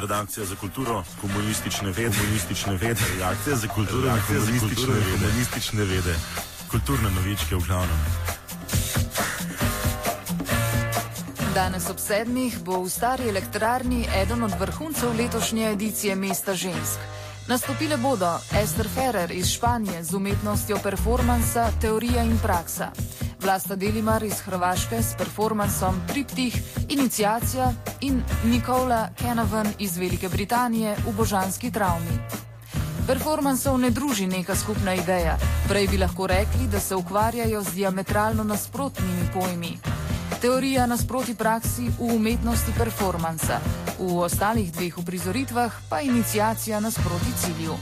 redakcija za kulturo, komunistične vede, redakcija za kulturo, komunistične vede, kulturne novičke v glavnem. Danes ob 7 bo v Stari elektrarni eden od vrhuncev letošnje edicije Mesta žensk. Nastopile bodo Ester Ferrer iz Španije z umetnostjo performansa Teorija in praksa, Vlasta Delimar iz Hrvaške s performansom Triptih, Iniciacija in Nikola Canavan iz Velike Britanije v Božanski travmi. Performansov ne druži neka skupna ideja, prej bi lahko rekli, da se ukvarjajo z diametralno nasprotnimi pojmi. Teorija nasproti praksi v umetnosti performansa, v ostalih dveh uprizoritvah pa iniciacija nasproti cilju.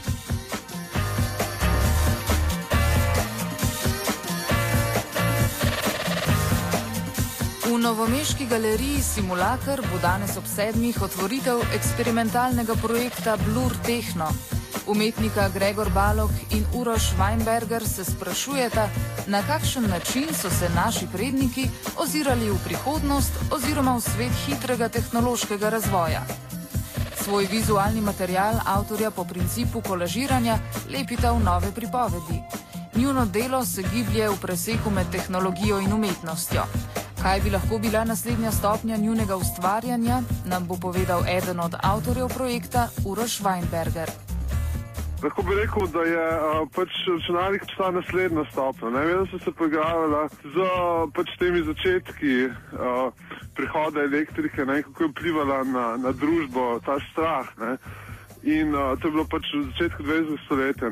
V novomeški galeriji Simulacr bo danes ob 7 otvoritev eksperimentalnega projekta Blur Techno. Umetnika Gregor Balog in Uroš Weinberger se sprašujeta, na kakšen način so se naši predniki ozirali v prihodnost oziroma v svet hitrega tehnološkega razvoja. Svoj vizualni material avtorja po principu kolažiranja lepita v nove pripovedi. Njuno delo se giblje v preseku med tehnologijo in umetnostjo. Kaj bi lahko bila naslednja stopnja njunega ustvarjanja, nam bo povedal eden od avtorjev projekta Uroš Weinberger. Lahko bi rekel, da je računalnik ta naslednja stopnja. Vedno so se poigravala z temi začetki prihoda elektrike, kako je vplivala na družbo ta strah. In to je bilo v začetku 20. stoletja.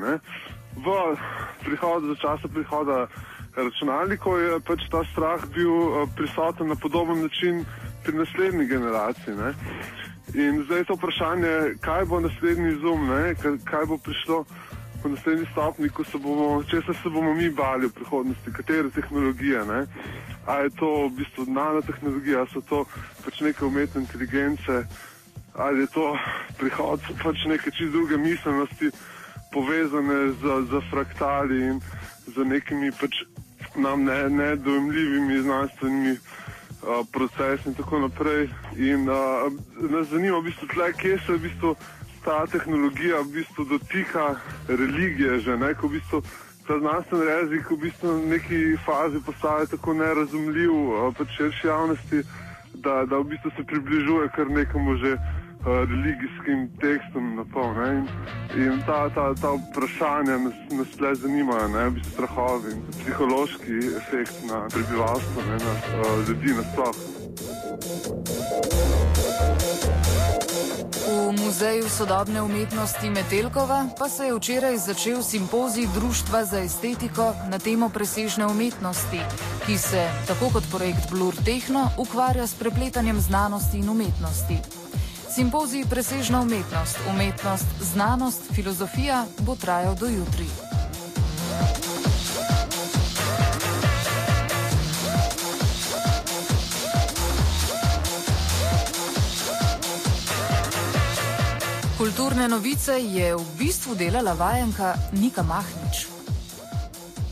Za časa prihoda računalnikov je ta strah bil prisoten na podoben način pri naslednji generaciji. In zdaj je to vprašanje, kaj bo naslednji izum, kaj bo prišlo po naslednji stopni, česa se bomo mi bali v prihodnosti, katere tehnologije. A je to v bistvu nanotehnologija, so to neke umetne inteligence, ali je to prihod neke čisto druge miselnosti, povezane z fraktali in z nekimi nam nedojemljivimi znanstvenimi procesi in tako naprej. In nas zanima kje se ta tehnologija dotika religije že, ko ta znanstveni jezik v neki fazi postaje tako nerazumljiv širši javnosti, da se približuje kar nekemu že religijskim tekstom na pol. In ta vprašanja nas tle zanimajo, strahovi in psihološki efekt na prebivalstvo, na ljudi nasploh. V Muzeju sodobne umetnosti Metelkova pa se je včeraj začel simpozij Društva za estetiko na temo presežne umetnosti, ki se, tako kot projekt Blur Techno, ukvarja s prepletanjem znanosti in umetnosti. Simpozij Presežna umetnost, umetnost, znanost, filozofija bo trajal do jutri. Kulturne novice je v bistvu delala vajenka Nika Mahnič.